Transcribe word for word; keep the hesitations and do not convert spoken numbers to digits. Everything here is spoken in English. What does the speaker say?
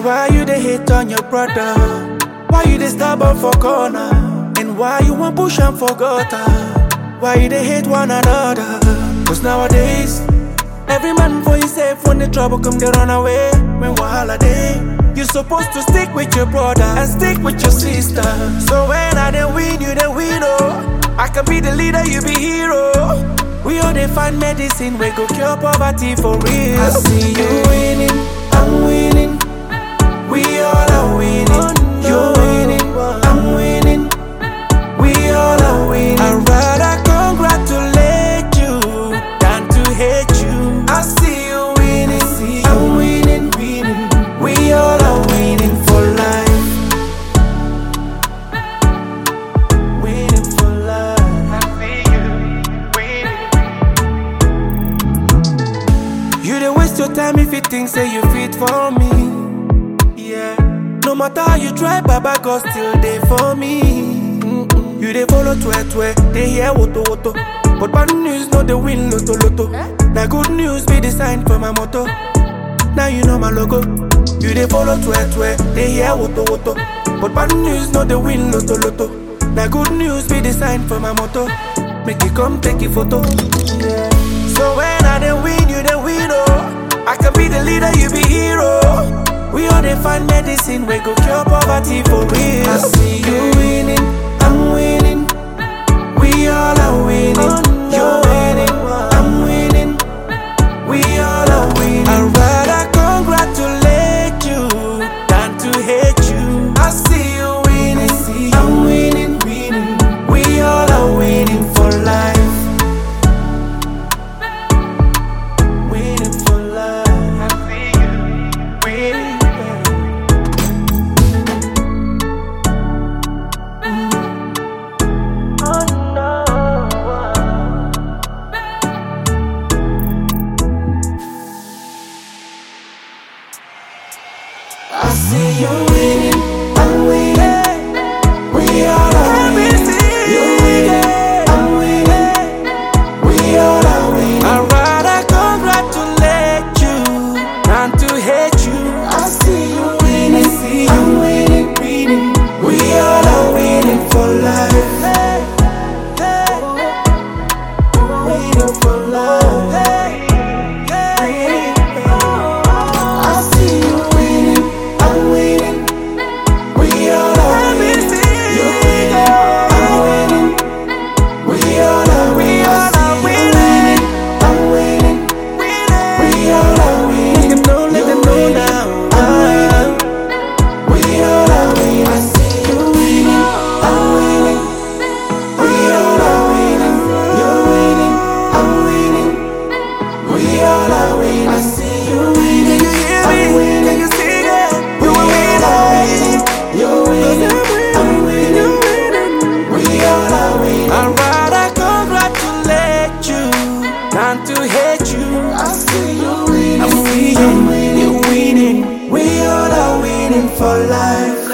why you dey hate on your brother? Why you dey stubborn for corner? And why you want push am for gutter? Why you dey hate one another? Cause nowadays, every man for himself. When the trouble come, they run away. When wahala dey, you supposed to stick with your brother and stick with your sister. So when I dey win, you dey win, oh. I can be the leader, you be hero. We all dey find medicine, we go cure poverty for real. I see you winning, I'm winning. We all are winning. You're winning, I'm winning. We all are winning. I'd rather congratulate you than to hate you. I see you winning, I'm winning. We all are winning for life. Winning for life. I see you winning. You dey waste your time if you think say you fit for me. Yeah. No matter how you try, Baba God still there for me. Mm-mm. You dey follow twe twe, they hear woto woto. But bad news no dey win loto loto. Now good news be the sign for my motto. Now you know my logo. You dey follow twe twe, they hear woto woto. But bad news no dey win loto loto. Now good news be the sign for my motto. Make you come take a photo. Yeah. So when I dey win, you dey win, oh. I can be the leader, you be hero. We all dey find medicine, we go cure poverty for real. I see you winning, I'm winning. We all are winning. You're winning, I'm winning. We all are winning. I'd rather congratulate you than to hate you. I see you winning, I'm winning. We all are winning for life. Winning for life. I see you winning. I see you winning, I'm winning. We all are winning. You're winning, I'm winning. We all are winning. I'd rather congratulate you than to hate you. I see you winning, I'm winning. We all are winning for life. Winning for life. I see you winning, I'm winning. We all are winning. You're winning, I'm winning. We all are winning. I'm winning. We all are winning. Let them know, let them know now. I'm winning. We all are winning. I see you winning, I'm winning. We all are winning. You're winning, I'm winning. We all are winning. I see you winning, I'm winning. Can you see it? You are winning. You're winning, I'm winning. We all are winning. I'd rather congratulate you than to hate you. I see you winning, I'm winning. You're winning. We all are winning for life.